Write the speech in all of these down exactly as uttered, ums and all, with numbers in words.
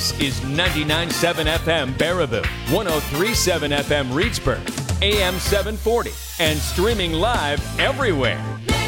This is ninety-nine point seven F M Baraboo, one oh three point seven F M Reedsburg, A M seven forty, and streaming live everywhere.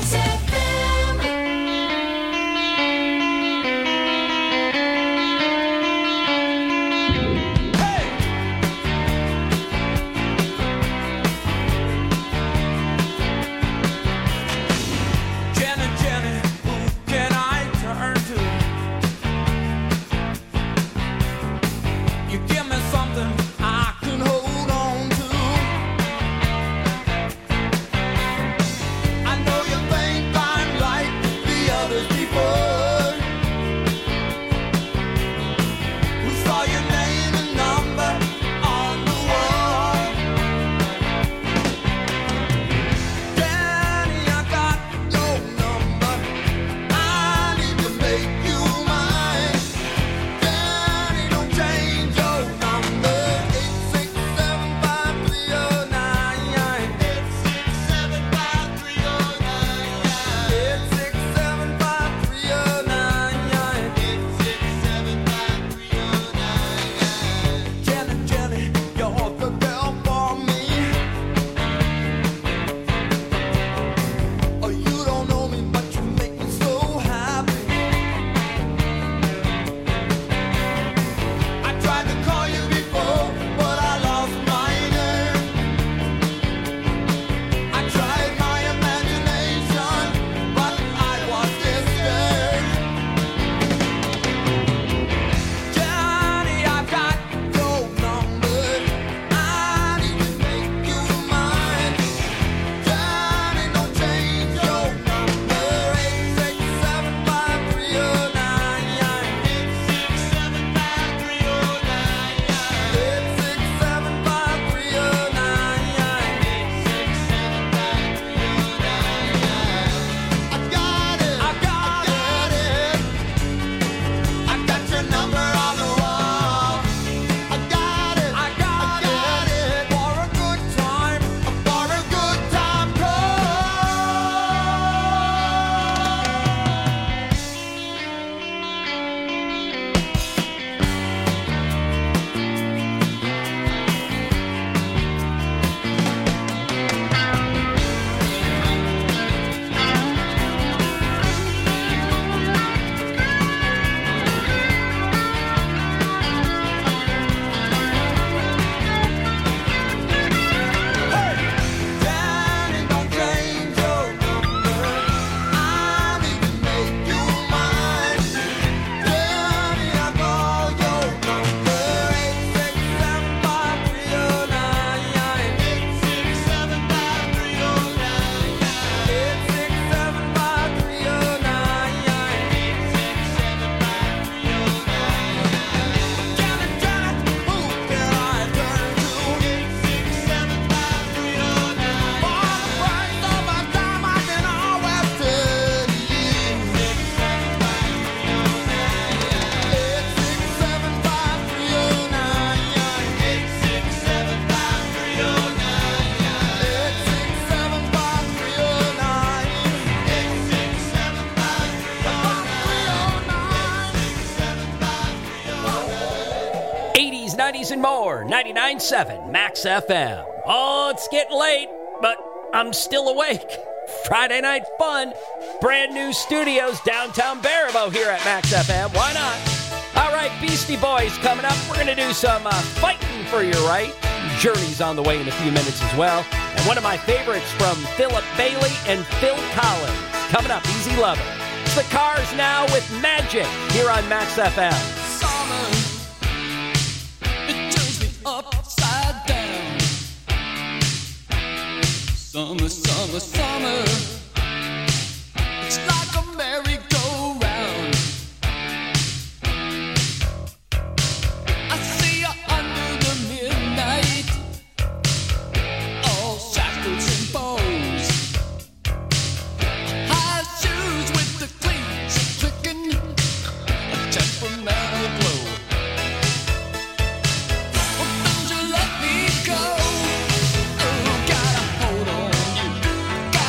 nineties and more, ninety-nine point seven Max F M. Oh, it's getting late, but I'm still awake. Friday night fun. Brand new studios downtown Baraboo here at Max F M. Why not? All right, Beastie Boys coming up. We're going to do some uh, fighting for your right. Journey's on the way in a few minutes as well. And one of my favorites from Philip Bailey and Phil Collins. Coming up, Easy Lover. It's the Cars now with Magic here on Max F M. Summer, it turns me upside down. Summer, summer, summer, it's like a merry-go-round. I see you under the midnight, all shackles and bows. High shoes with the cleats clicking, a temperamental glow. Well, don't you let me go. Oh, got a hold on you.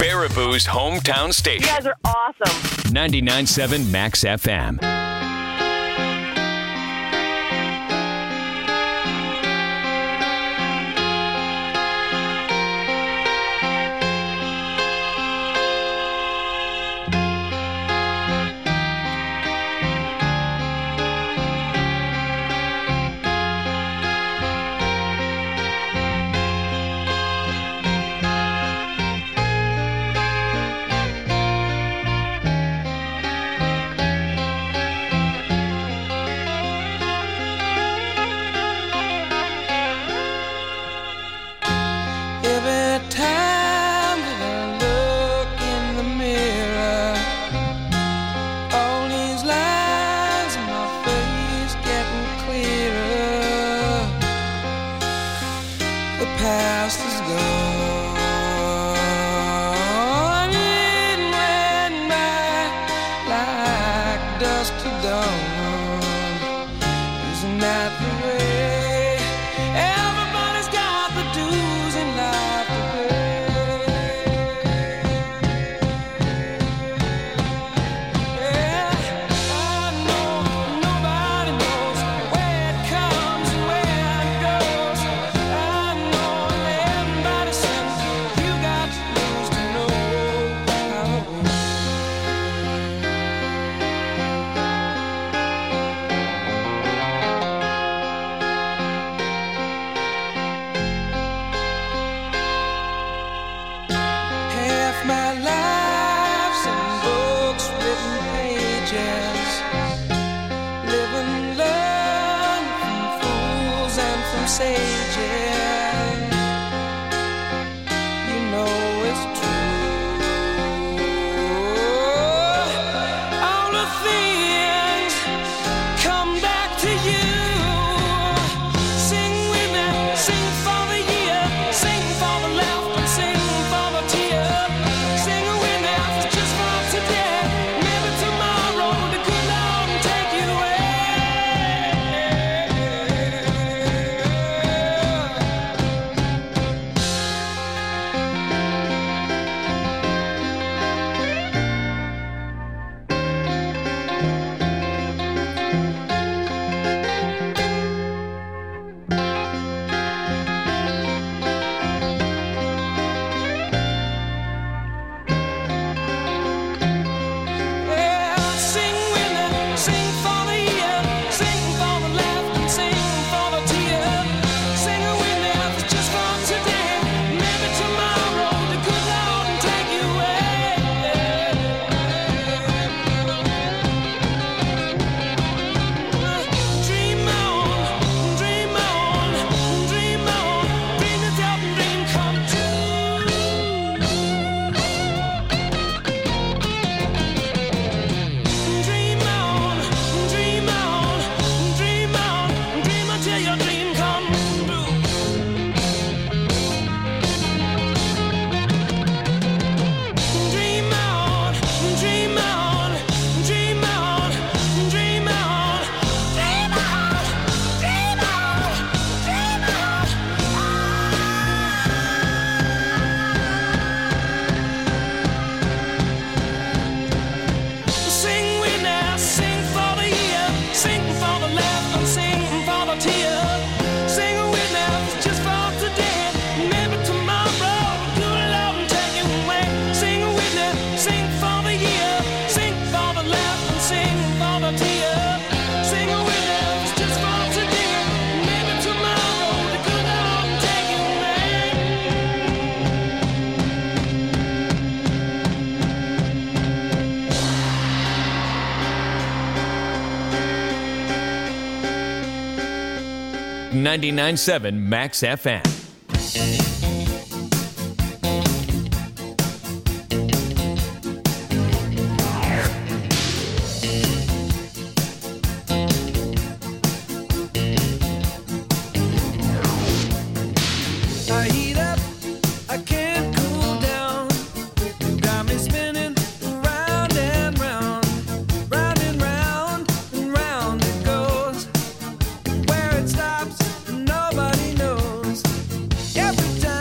Baraboo's hometown You station. guys are awesome. ninety-nine point seven Max F M. Every time that I look in the mirror, all these lines in my face getting clearer. The past is gone, it went by like dusk to dawn. Isn't that the way? Everybody's got the dues in life to pay. Yeah, I know nobody knows where it comes and where it goes. I know everybody says you got to lose to know how to win. Half my life's in books, written pages. Live and learn from fools and from sages. You know it's true. All the things come back to you. Sing with me, sing for the year, sing for the laugh and sing for the tear. Sing with me, just for today. Maybe tomorrow the good Lord will take you away. Yeah, sing with me, sing for the year, sing for the laugh and sing for the tear. Sing with me, just for today. Maybe tomorrow the good Lord will take you away. Dream on, dream on, dream on, dream yourself and dream come true. Dream on, dream on, dream on, dream until your dream comes true. Dream on, dream on, dream on, dream on, dream on, dream on, dream on. Sing with me, sing for the year, sing for the laugh and sing for the tear. Sing with me, just for today. Maybe tomorrow the good Lord will take you away. Sing with me, sing for the year, sing for the laugh and sing for the tear. Sing with me, just for today. Maybe tomorrow the good Lord will take you away. ninety-nine point seven Max F M. I heat up, I can't cool down. You got me spinning round and round, round and round and round it goes. Where it stops, nobody knows. Every time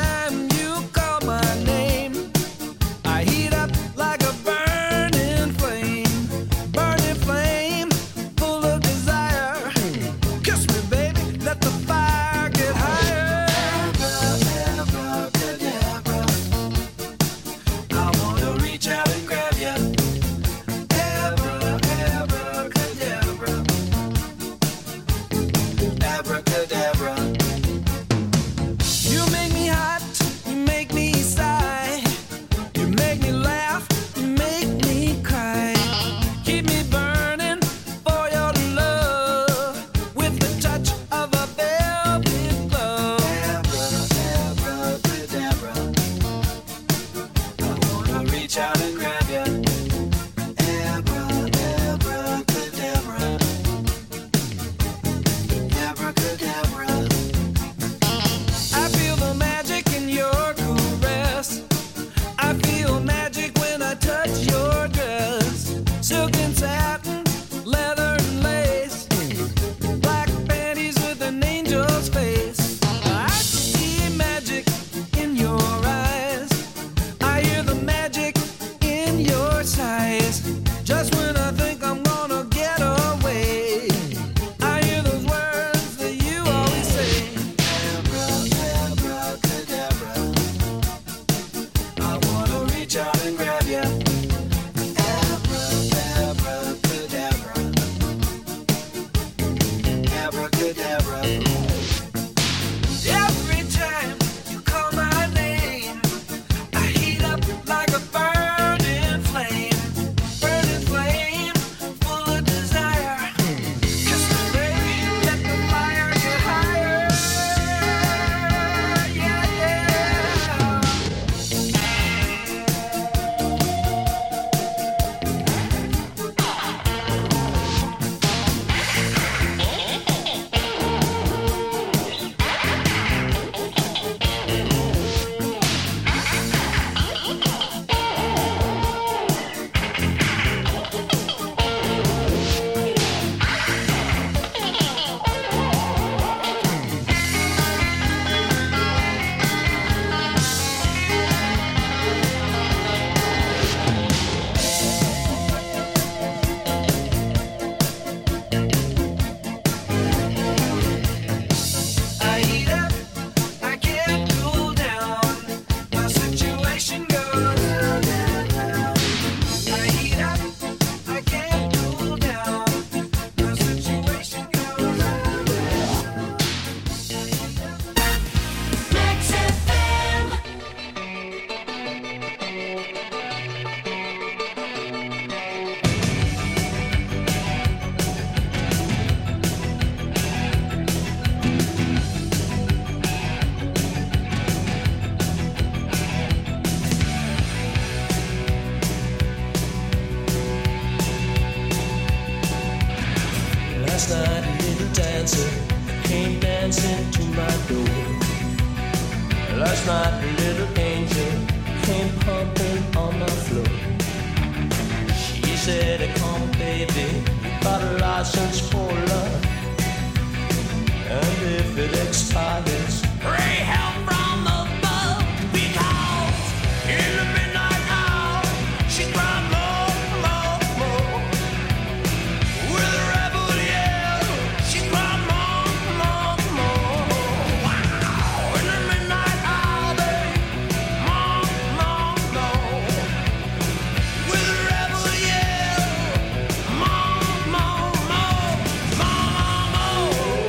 Last night a little dancer came dancing to my door. Last night a little angel came pumping on my floor. She said, come baby, you got a license for love, and if it expires, pray help from above. Because in the midnight hour she cried more, more, more. With a rebel yell she cried more, more, more. Wow. In the midnight hour, babe, more, more, more. With a rebel yell, more, more, more, more, more.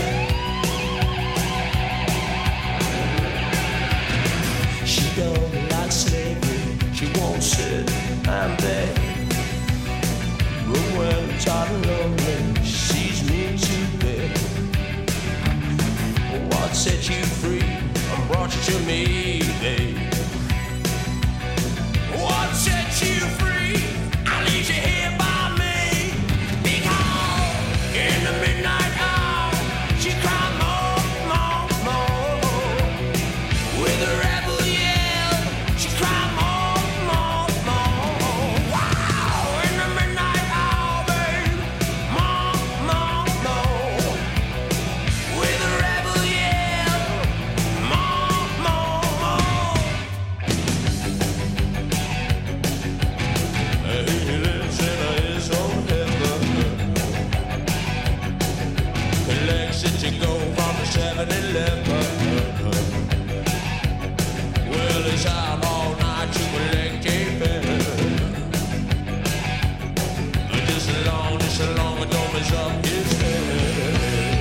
She don't like slavery, she won't sit and beg. But when tired and lonely, she sees me to bed. What set you free and brought you to me, babe? What set you free? I leave you here by me. Because in the midnight hour, she cried more, more, more. With a rebel yell, she cried more, more, more. Wow, in the midnight hour, babe, more, more, more. With a rebel yell, more, more, more. He lives in his own heaven. Collects it to go from the seven eleven. Well, he's out all night to collect a pen. Just as long, just as long as don't mess up his head.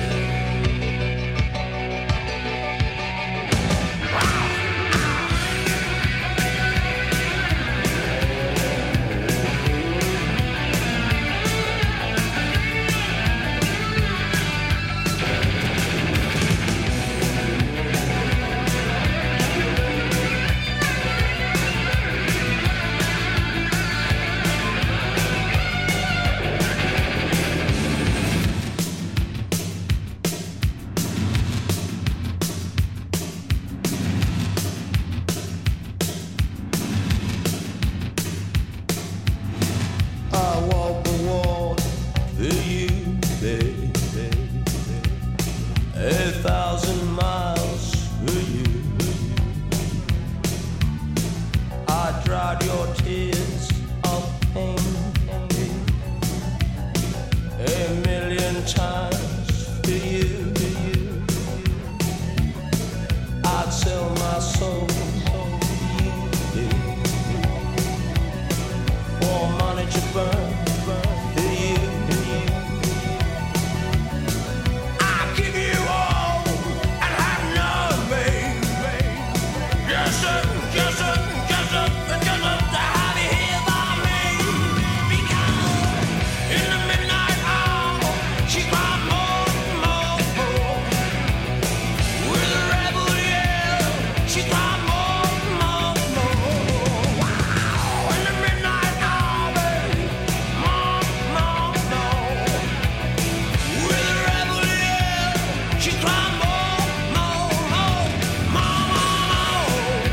I walk the walk for you, baby. A thousand miles for you. I dried your tears of pain a million times for you. I'd sell my soul for you, baby. For money to burn for you. I'll give you all and have none, babe. Yes, sir, yes, sir, yes, sir, yes, sir, to have you here by me. Because in the midnight hour, she cried more, more, more. With a rebel yell, she cried more, more, more. Wow, in the midnight hour, babe, more, more, more. With a rebel yell, she cried more, more, more, more, more.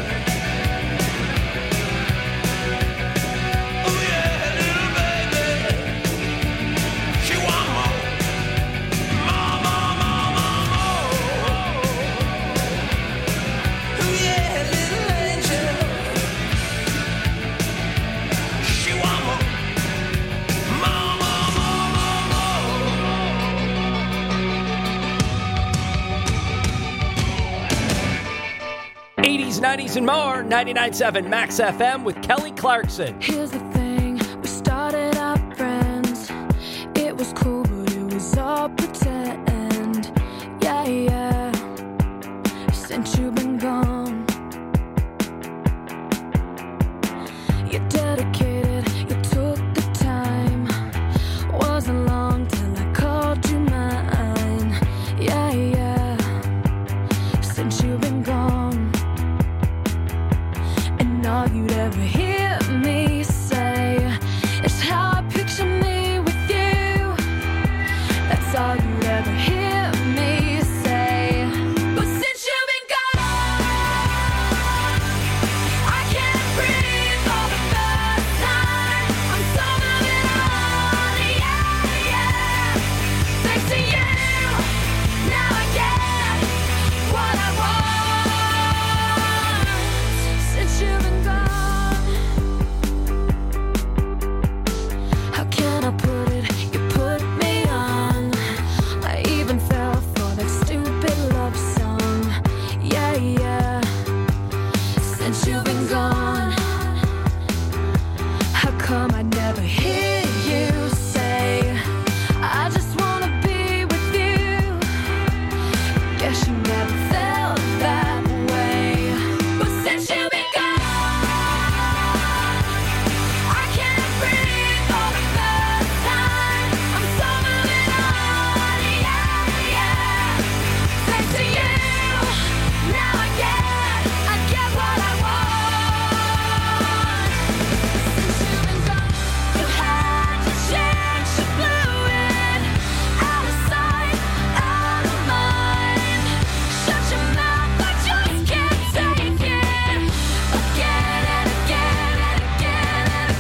Oh yeah, little baby, she want more, more, more, more, more, more. Oh yeah, little angel, she want more, more, more, more, more, more. eighties, nineties, and more. ninety-nine point seven Max F M with Kelly Clarkson. Here's the thing, we started out friends. It was cool, but it was all pretend. Yeah, yeah. Since you've been gone, you're dedicated, you took the time. Wasn't long till I called you mine. Yeah, yeah. Since you've been gone, and all you'd ever hear me say is how I picture me with you. That's come, I'd never hear you say, I just wanna be with you. Guess you never felt that way. But since you've been gone, I can't breathe for the first time. I'm so moving on, yeah, yeah. Thanks to you, now I get, I get what I want. Since you've been gone, you had to change, you blew it. Out of sight, out of mind. Shut your mouth, I just can't take it. Again and again and again and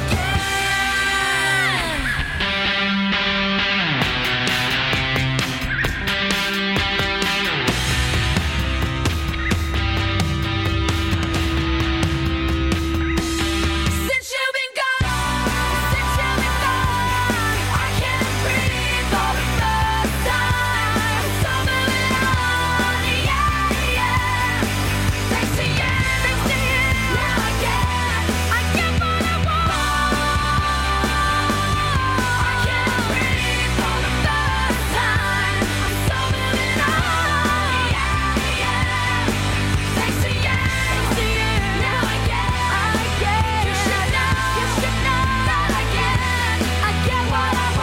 since you've been gone, since you've been gone, I can't breathe for the first time. So moving on, yeah, yeah. Thanks to you, thanks to you, now I get, I get what I want. I can't breathe for the first time. I'm so moving on, yeah, yeah. Thanks to you, thanks to you, now I get, I get. You should know, you should know that I get, I get what I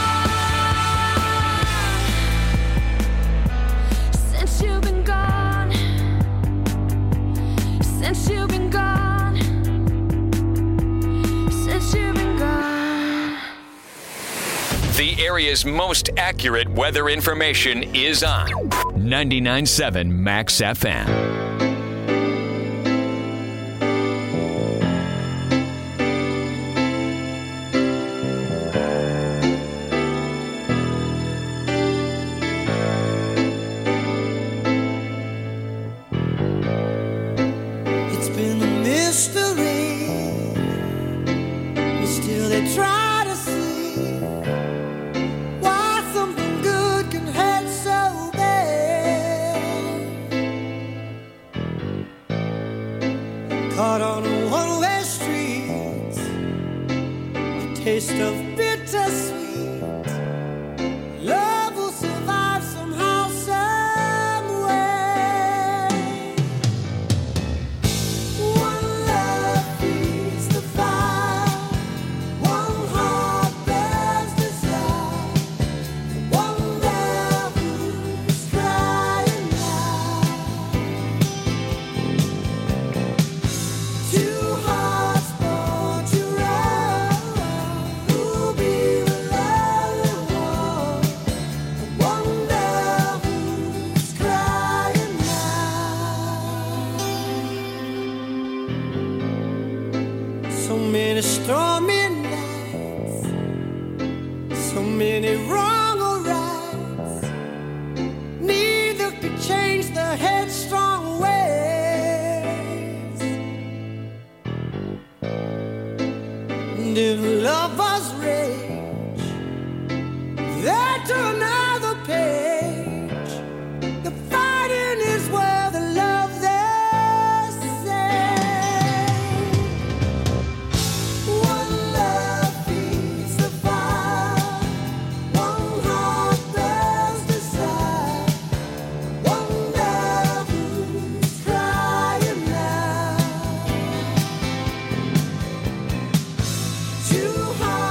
want. Since you've been gone, since you've been gone, since you've been gone. The area's most accurate weather information is on ninety-nine point seven Max F M. It's been a mystery, but still they try to see why something good can hurt so bad. Caught on a one-way street, a taste of bittersweet. Love will survive somehow, some way. One love feeds the fire, one heart bears desire, one love who's crying now. Two hearts born to run, who'll be the lonely one, one love who's crying now. So many stormy nights, so many wrong or rights. Neither could change the headstrong ways. And if lovers rage, they turn another page. The fighting is where the love they say. One love feeds the fire, one heart bears desire, one love who's crying now. Two hearts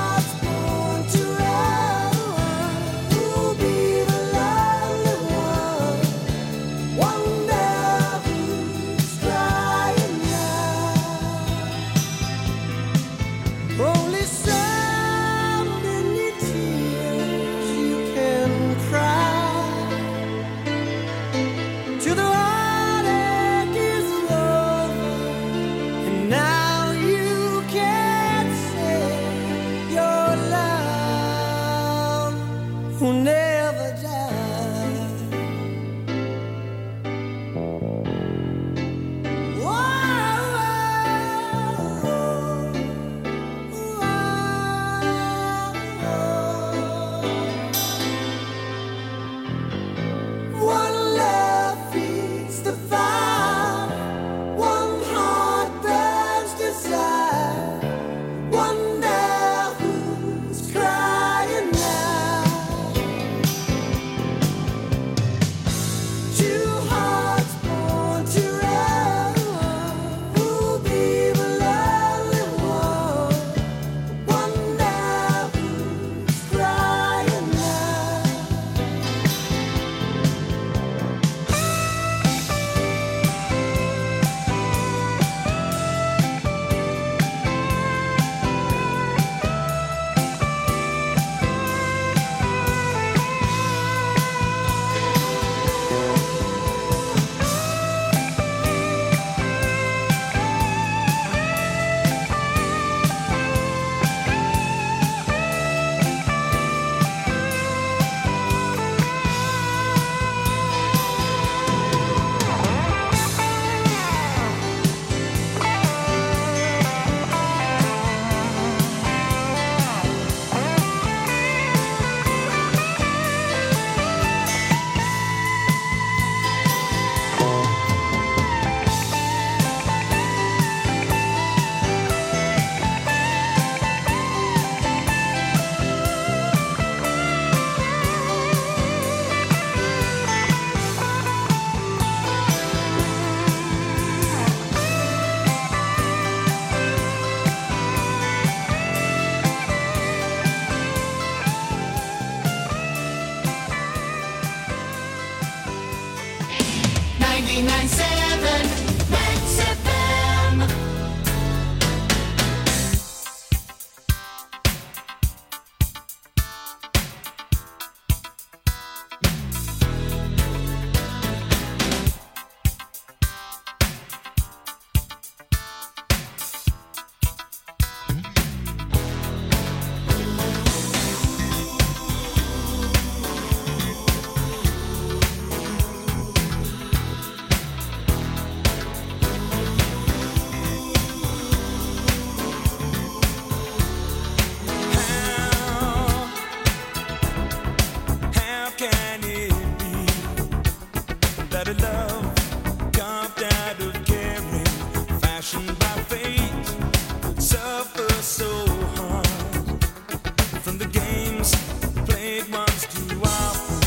so hard. From the games played once too often,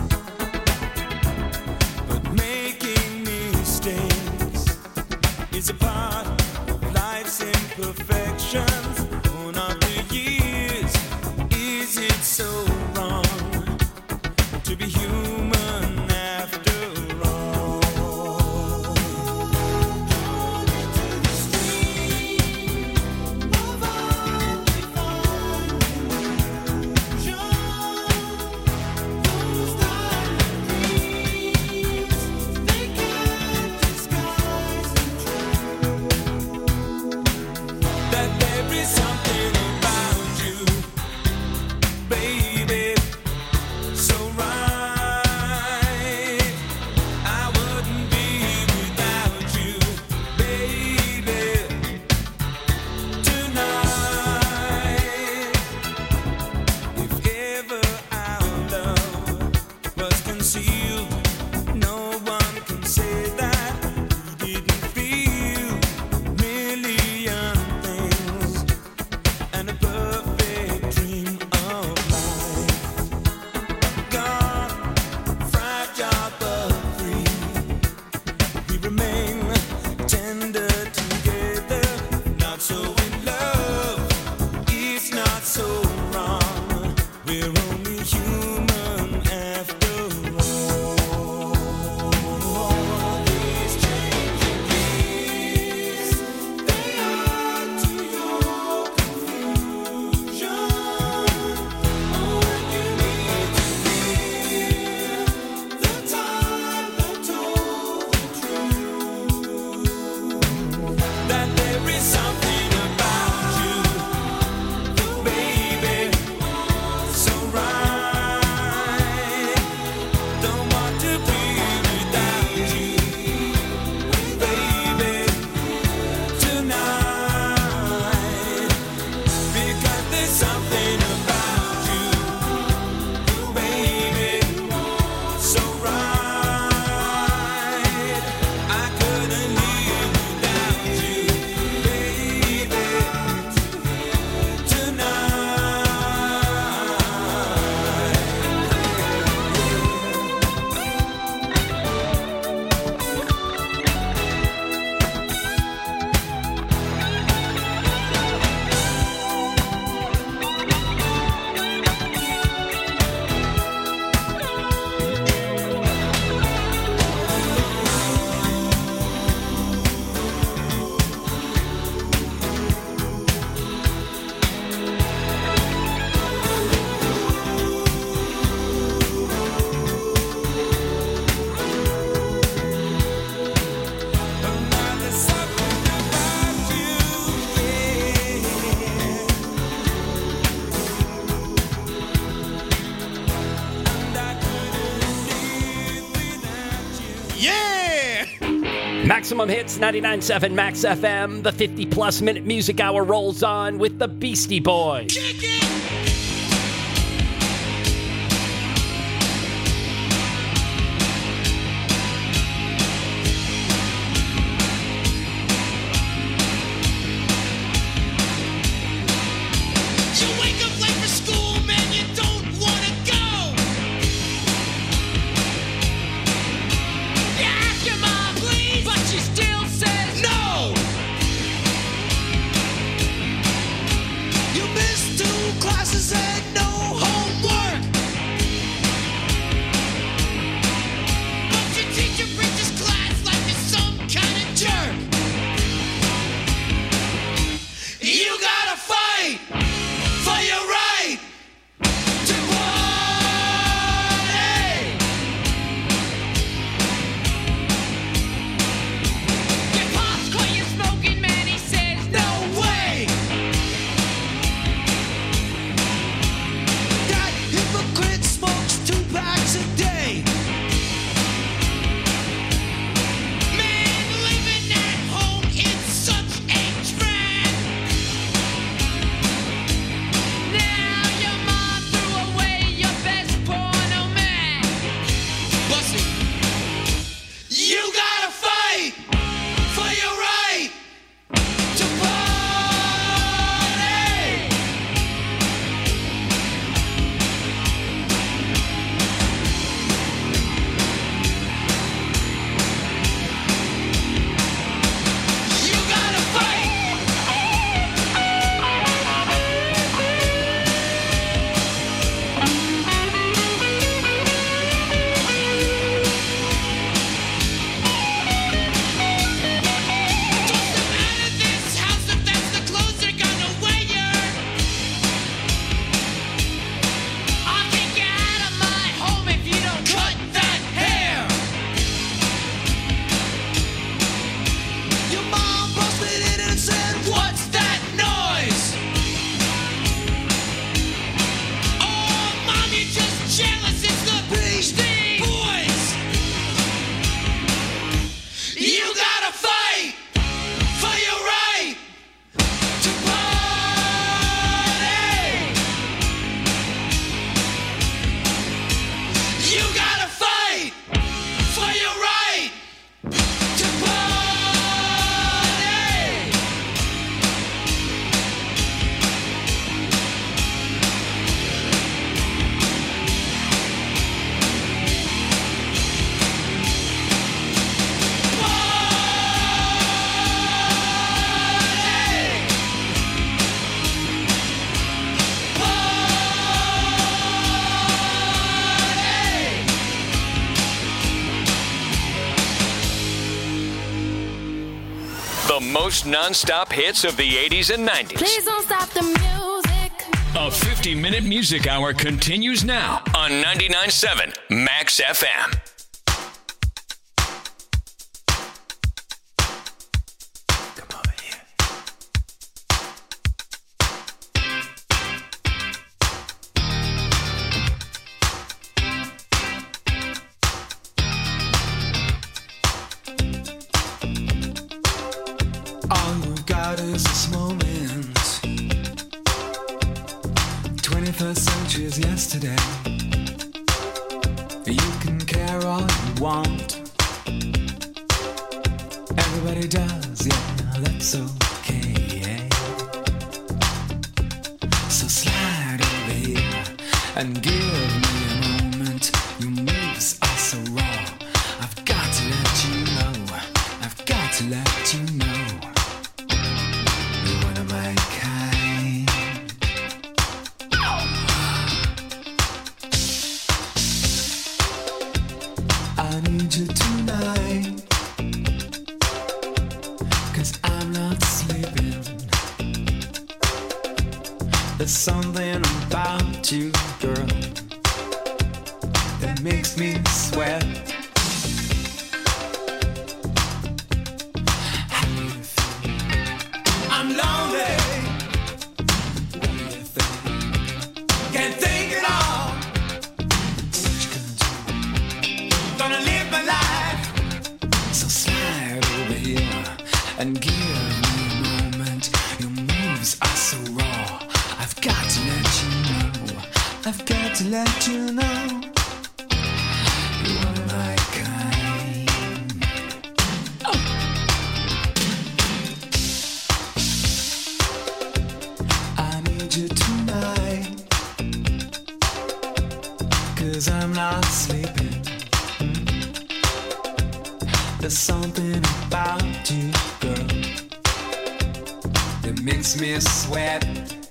but making mistakes is a part of life's imperfections. Born of the years, is it so wrong to be human after all? Drawn into the stream of undefined illusion, those diamond dreams, they can't disguise the truth that there is something about you, baby, so right. I wouldn't be without you, baby, tonight. If ever our love was concealed, no one can say that we didn't feel a million things and a perfect dream of life. Gone, fragile but free, we remain tender together. Not so in love, it's not so wrong. We're only human after all. These changing years, they add to your confusion. Oh, when you need to hear the time that told the truth that there is something about you, baby, so right. Don't want to be without you, baby, tonight. Because there's something about you, baby, so right. I couldn't live without you, baby, another something about you, yeah. And I couldn't live without you. Yeah! Maximum Hits, ninety-nine point seven Max F M. The fifty-plus minute music hour rolls on with the Beastie Boys. You wake up late for school, man, you don't wanna go. You ask your mom, please, but she still says no. You missed two classes most non-stop hits of the eighties and nineties. Please don't stop the music. A fifty-minute music hour continues now on ninety-nine point seven Max F M. Is this moment. twenty-first century is yesterday. You can care all you want. Everybody does, yeah, that's okay. So slide over here and give me a moment. Your moves are so raw. I've got to let you know. I've got to let you know. There's something about you, girl, that makes me sweat. How do you feel? I'm lonely. What do you think? Can't think at all. What you gonna do? Gonna live my life. So slide over here and give me a moment. Your moves are so raw. I've got to let you know. I've got to let you know. You are my kind. Oh. I need you tonight. 'Cause I'm not sleeping. There's something about you, girl, that makes me sweat.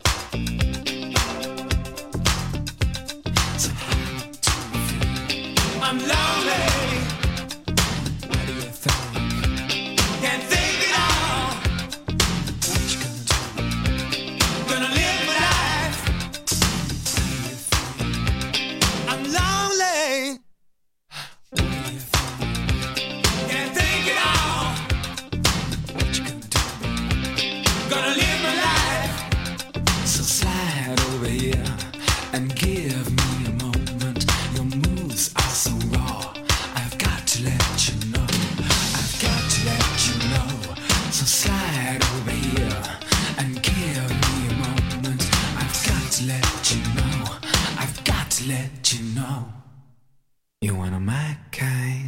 I'm lonely. What do you think? Can't think at all. What you gonna do? Gonna live my life. How do you feel? I'm lonely. What do you think? Can't think at all. What you gonna do? Gonna live my life. So slide over here and give me a moment. Your moves are so raw. I've got to let you know. I've got to let you know. So slide over here and give me a moment. I've got to let you know. I've got to let you know. You're one of my kind.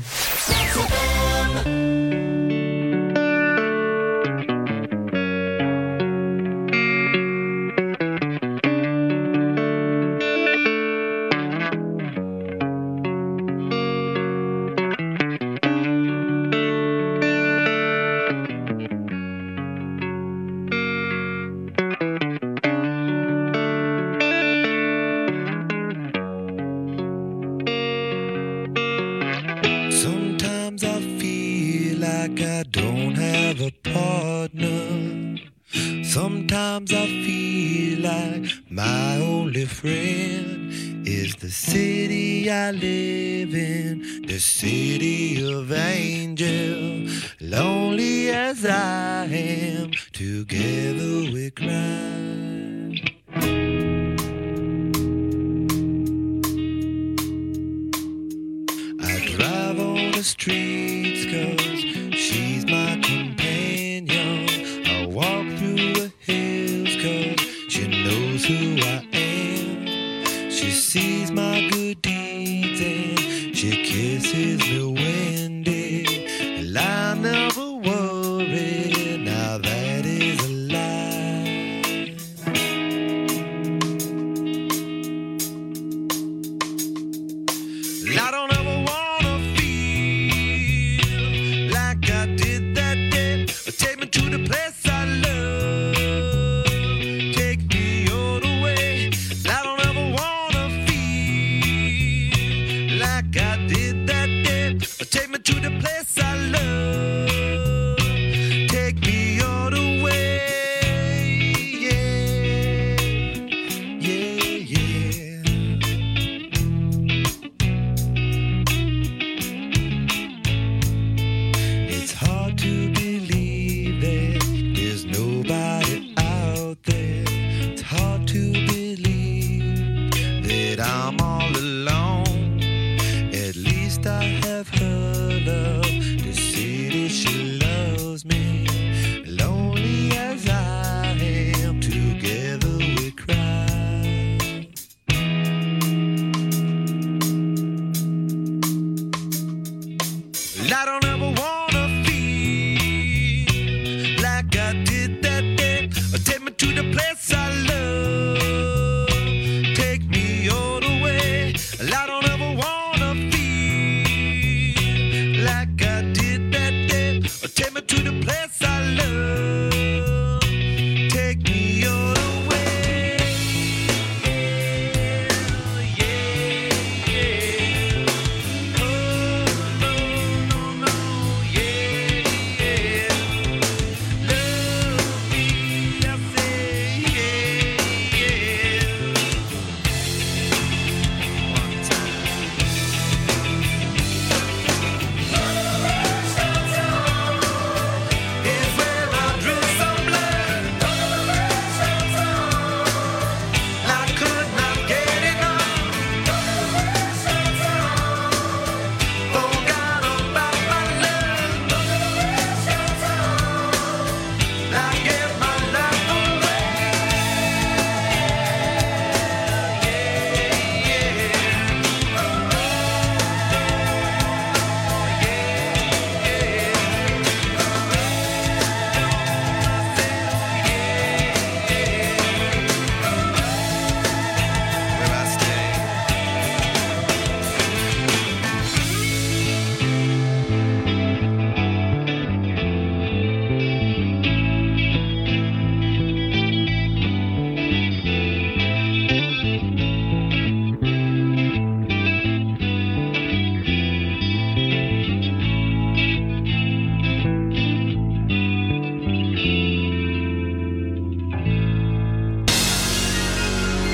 Sometimes I feel like I don't have a partner. Sometimes I feel like my only friend is the city I live in, the city of angels. Lonely as I am, together we cry. Streets, 'cause she's my companion. I walk through the hills 'cause she knows who I am. She sees my good deeds and she kisses me windy. And I never worry, now that is a lie. I don't ever want take me to the place I love. Take me all the way. I don't ever wanna feel like I did that day.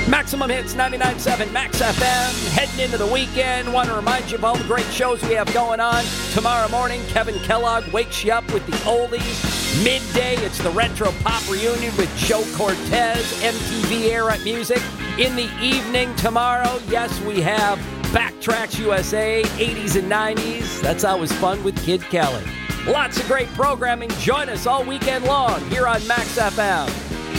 Maximum Hits ninety-nine point seven Max F M. Heading into the weekend. Want to remind you of all the great shows we have going on. Tomorrow morning, Kevin Kellogg wakes you up with the oldies. Midday, it's the Retro Pop Reunion with Joe Cortez, M T V Era Music. In the evening tomorrow, yes, we have Backtracks U S A, eighties and nineties. That's always fun with Kid Kelly. Lots of great programming. Join us all weekend long here on Max F M.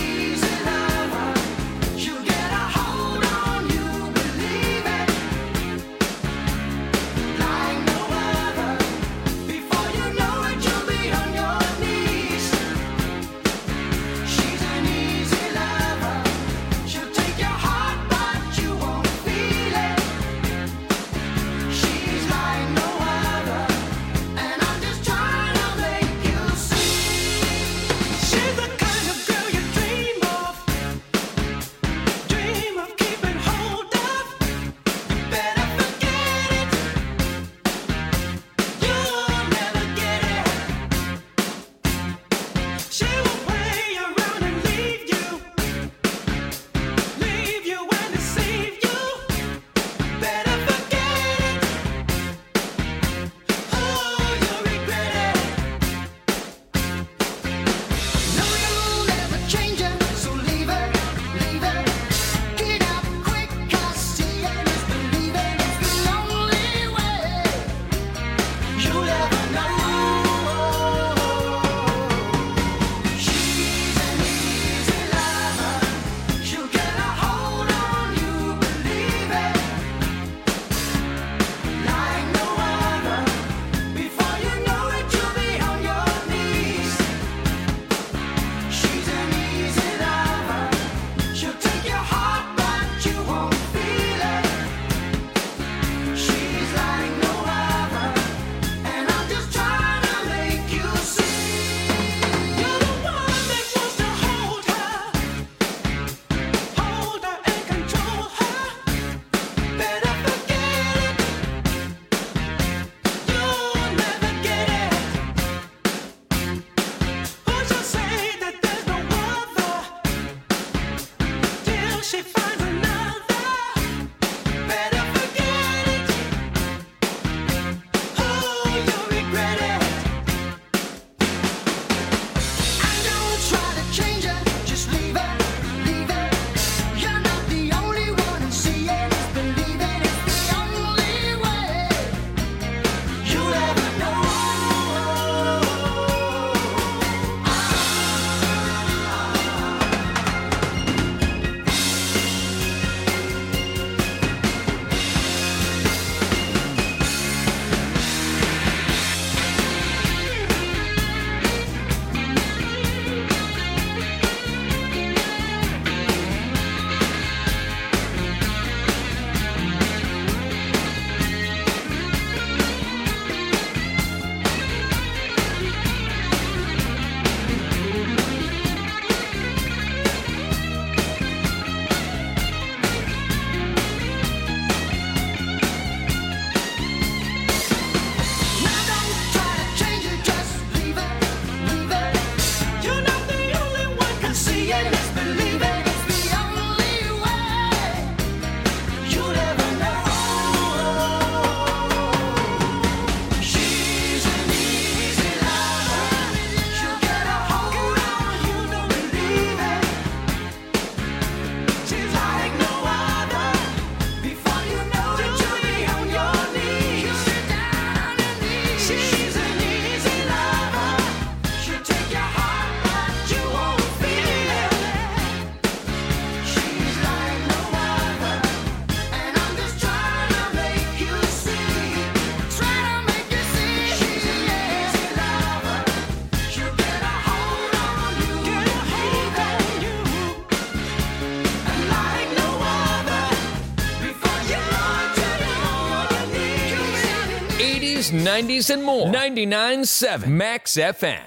eighties, nineties, and more. ninety-nine point seven Max F M.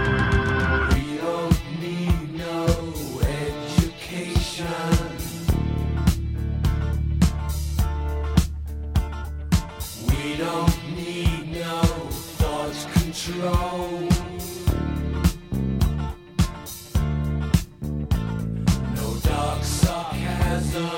We don't need no education. We don't need no thought control. No dark sarcasm.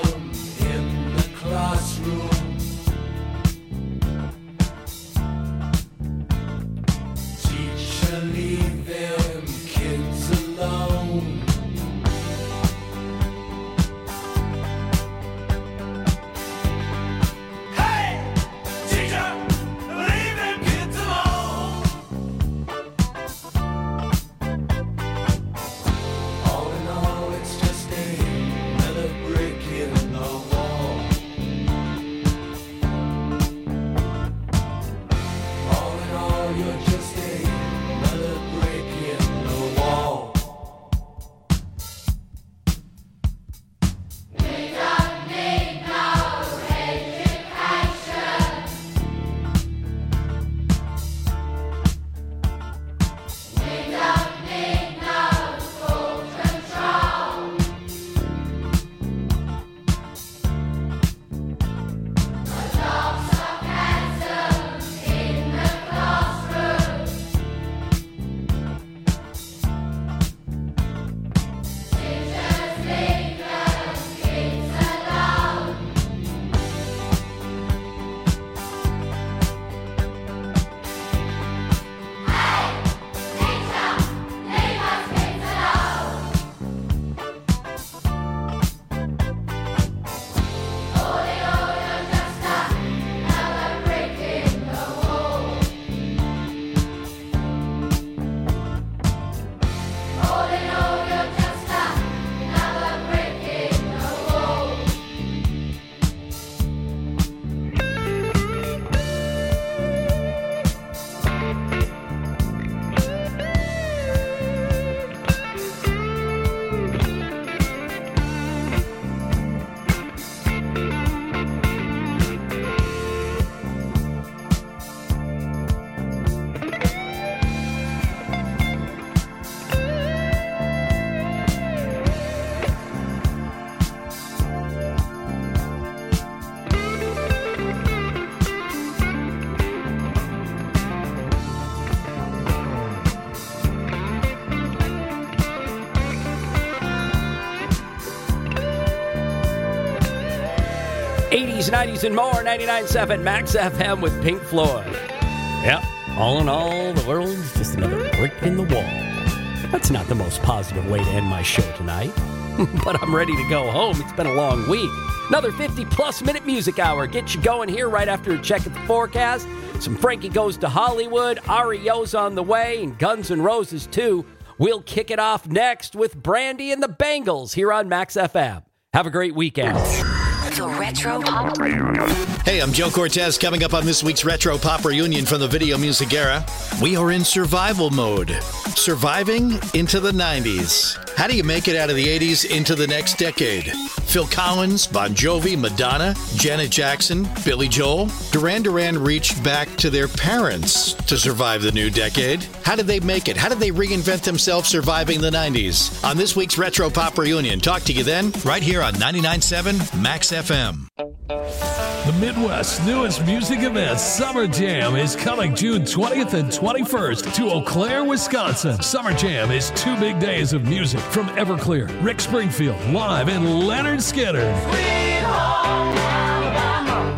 eighties, nineties, and more. ninety-nine point seven Max F M with Pink Floyd. Yep, all in all, the world's just another brick in the wall. That's not the most positive way to end my show tonight. But I'm ready to go home. It's been a long week. Another fifty-plus minute music hour. Get you going here right after a check at the forecast. Some Frankie Goes to Hollywood, R E O's on the way, and Guns N' Roses too. We'll kick it off next with Brandy and the Bangles here on Max F M. Have a great weekend. The Retro Pop Reunion. Hey, I'm Joe Cortez. Coming up on this week's Retro Pop Reunion from the Video Music Era, we are in survival mode. Surviving into the nineties. How do you make it out of the eighties into the next decade? Phil Collins, Bon Jovi, Madonna, Janet Jackson, Billy Joel. Duran Duran reached back to their parents to survive the new decade. How did they make it? How did they reinvent themselves surviving the nineties? On this week's Retro Pop Reunion. Talk to you then, right here on ninety-nine point seven Max F M. The Midwest's newest music event, Summer Jam, is coming June twentieth and twenty-first to Eau Claire, Wisconsin. Summer Jam is two big days of music from Everclear, Rick Springfield, live, and Leonard Skinner. Sweet home Alabama,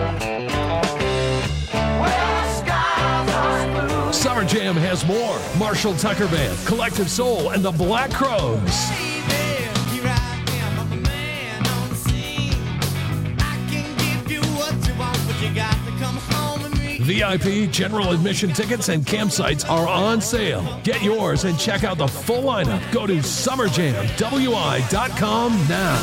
where the skies are blue. Summer Jam has more. Marshall Tucker Band, Collective Soul, and the Black Crowes. V I P, general admission tickets, and campsites are on sale. Get yours and check out the full lineup. Go to summer jam w i dot com now.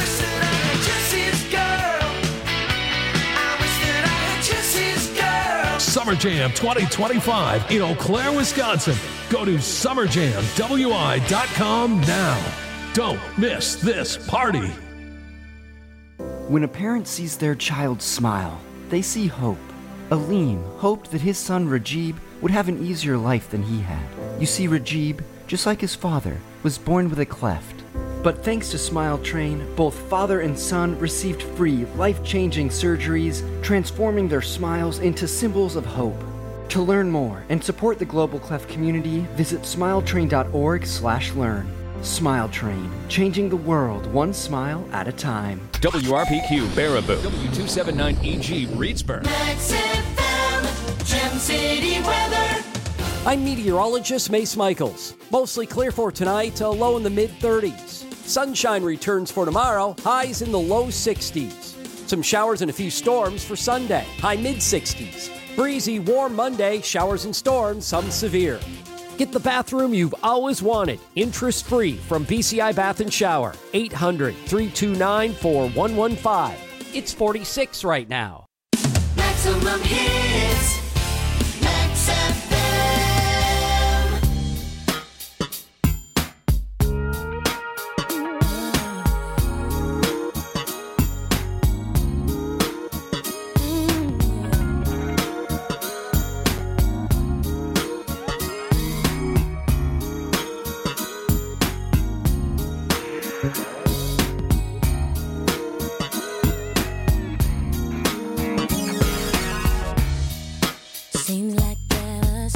Summer Jam twenty twenty-five in Eau Claire, Wisconsin. Go to summer jam w i dot com now. Don't miss this party. When a parent sees their child smile, they see hope. Aleem hoped that his son Rajib would have an easier life than he had. You see, Rajib, just like his father, was born with a cleft. But thanks to Smile Train, both father and son received free, life-changing surgeries, transforming their smiles into symbols of hope. To learn more and support the global cleft community, visit smiletrain dot org slash learn. Smile Train, changing the world one smile at a time. W R P Q, Baraboo. W two seventy-nine E G, Reedsburg. Max F M, Gem City weather. I'm meteorologist Mace Michaels. Mostly clear for tonight, a low in the mid-thirties. Sunshine returns for tomorrow, highs in the low sixties. Some showers and a few storms for Sunday, high mid-sixties. Breezy, warm Monday, showers and storms, some severe. Get the bathroom you've always wanted, interest-free from B C I Bath and Shower. eight hundred, three two nine, four one one five. It's forty-six right now. Maximum hits. Max F M. Seems like there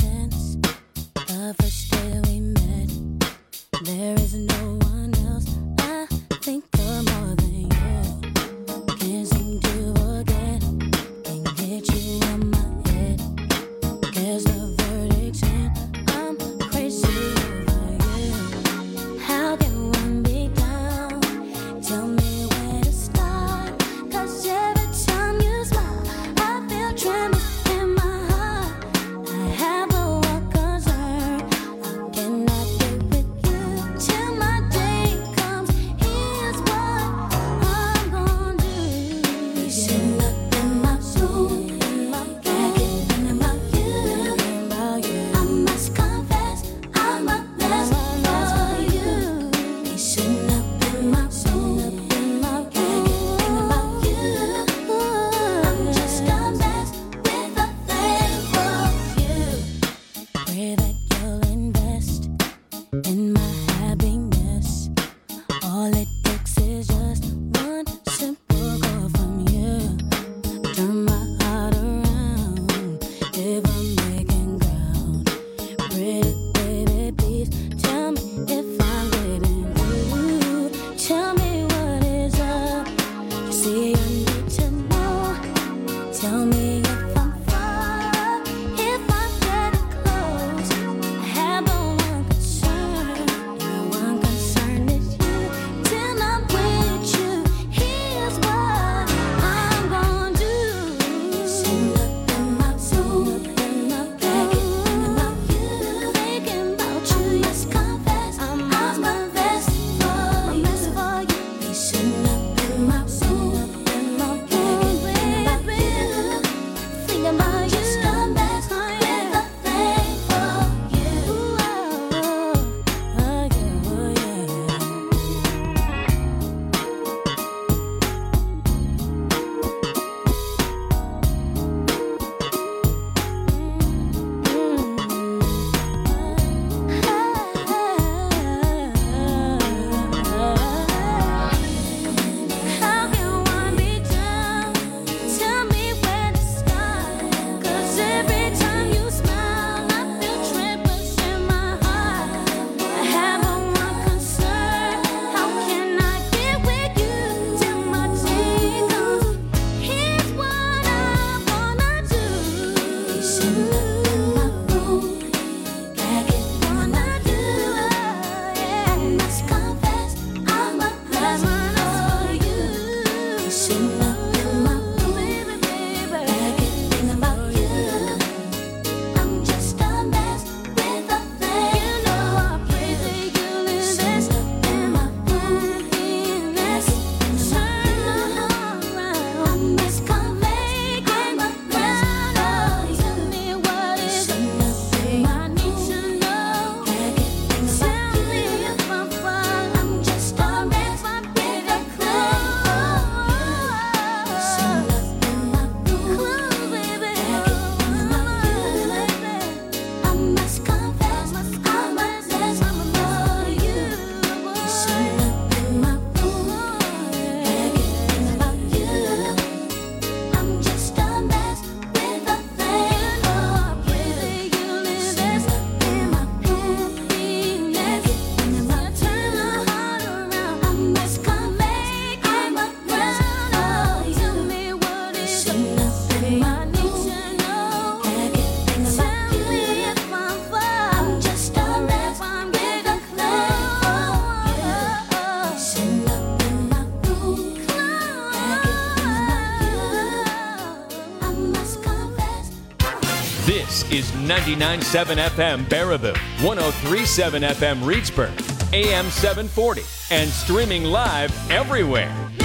is ninety-nine point seven F M Baraboo, one oh three point seven F M Reedsburg, A M seven forty, and streaming live everywhere.